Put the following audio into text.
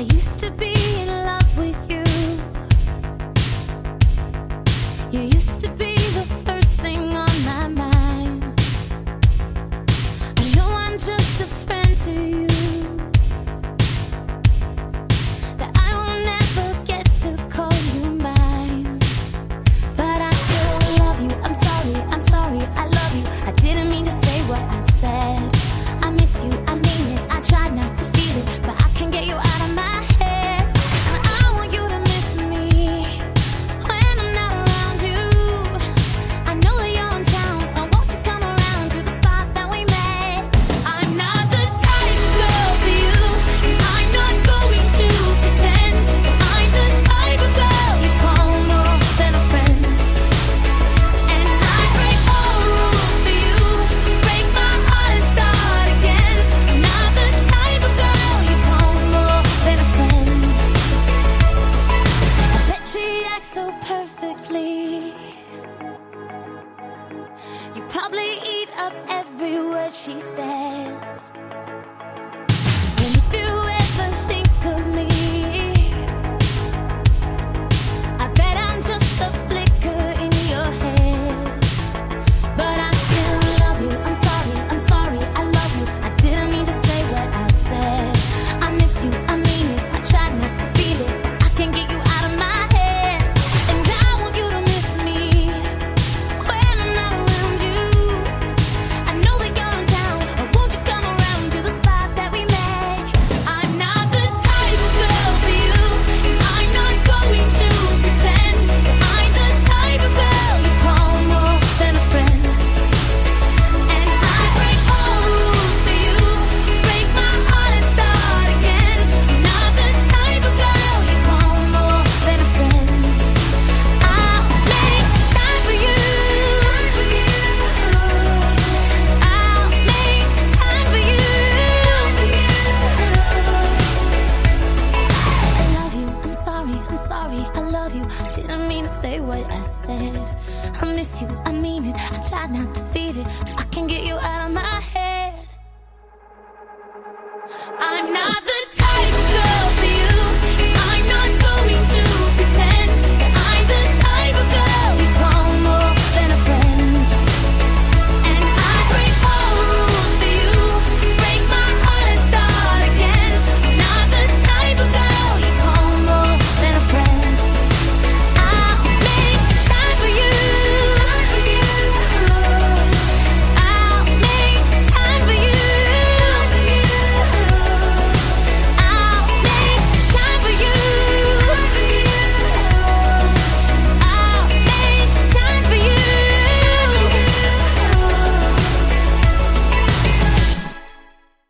used to be in love with you. You used to be the first thing on my mind. I know I'm just a friend to you, that I will never get to call you mine. But I still love you. I'm sorry, I love you. I didn't mean to say what I said. I miss you, I mean it. I tried not to feel it, but I can't get you out of my head. And I want you to miss me when I'm not around you. I know that you're in town, and won't you come around to the spot that we met? I'm not the type of girl for you, and I'm not going to pretend. I'm the type of girl you call more than a friend. And I break all rules for you, break my heart and start again. I'm not the type of girl you call more than a friend. I bet she acts so perfectly. You probably eat up every word she says. And if you ever think of me, I bet I'm just a flicker in your head. But I still love you. I'm sorry, I love you. I didn't mean to say what I said. I miss you, I mean it. I tried not to feel it, but I can't get you out of my head. And I want you to miss me when I'm not around you. I know that you're in town, but won't you come around to the spot that we met? I'm not the type of girl for you, and I'm not going to pretend. I'm the type of girl you call more than a friend. And I break all rules for you, break my heart and start again. I'm not the type of girl you call more than a friend. I'll make time for you. I'll make time for you. I love you. I'm sorry, I love you. Didn't mean to say what I said. I miss you, I mean it. I tried not to feel it, but I can't get